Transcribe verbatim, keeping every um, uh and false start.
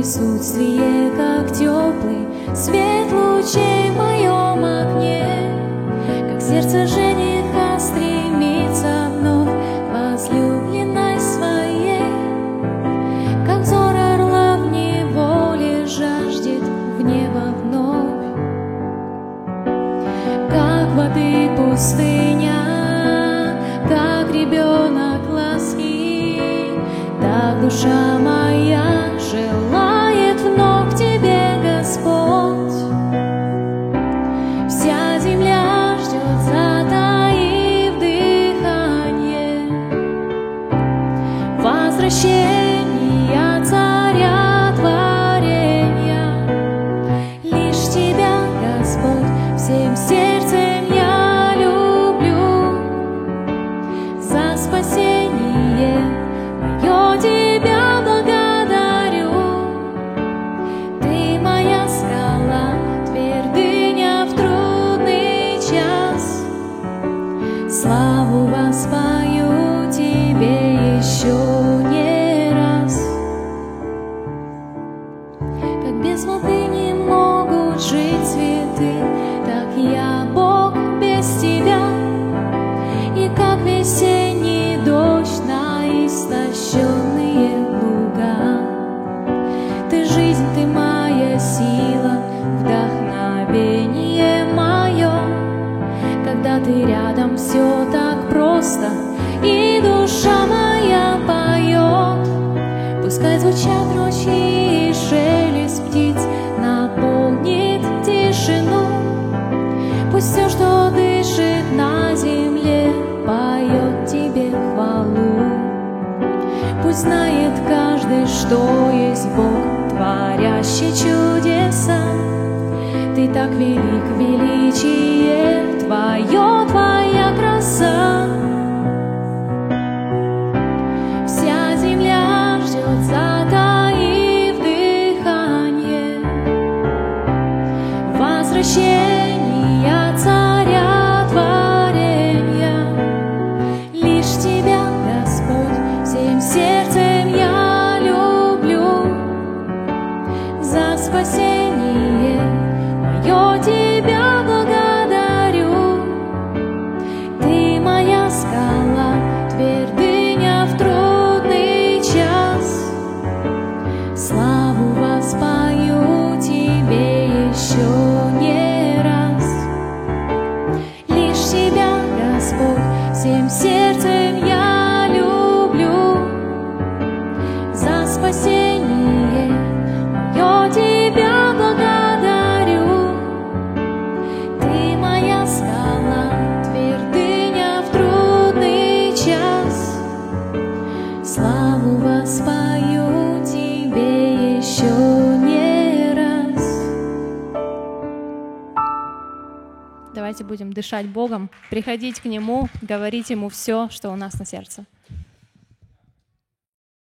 присутствие, как теплый свет лучей в моем окне, как сердце жениха стремится вновь к возлюбленной своей, как взор орла в неволе жаждет в небо вновь, как воды пустыня, как ребенок ласки, так душа моя желает вновь к Тебе, Господь. Вся земля ждет, затаив дыхание, возвращения царя творения. Лишь Тебя, Господь, всем сердцем я люблю. За спасение мое Тебя благодарю. Ты моя скала, твердыня в трудный час. Славу воспою Тебе еще не раз. Как без воды не могут жить цветы, так я, Бог, без Тебя. И как весенний дождь на истощенные луга. Ты жизнь, Ты моя сила, вдохновение мое. Когда Ты рядом, все так просто, и душа моя поет. Пускай звучат ручьи и шелест птиц наполнит тишину. Пусть все, что дышит на земле, поет Тебе хвалу. Пусть знает каждый, что есть Бог, творящий чудеса. Ты так велик, величие Твое, Твоя краса. Вся земля ждет, затаив дыхание, возвращения царя творения. Лишь Тебя, Господь, всем сердцем я люблю. За спасение мое Тебя благодарю. Ты моя скала, твердыня в трудный час. Славу воспою Тебе еще не раз. Лишь Тебя, Господь, всем сердцем я люблю. За спасение мое Тебя благодарю. Ты моя скала, твердыня в трудный час. Славу воспою Тебе еще не раз. Давайте будем дышать Богом, приходить к Нему, говорить Ему все, что у нас на сердце.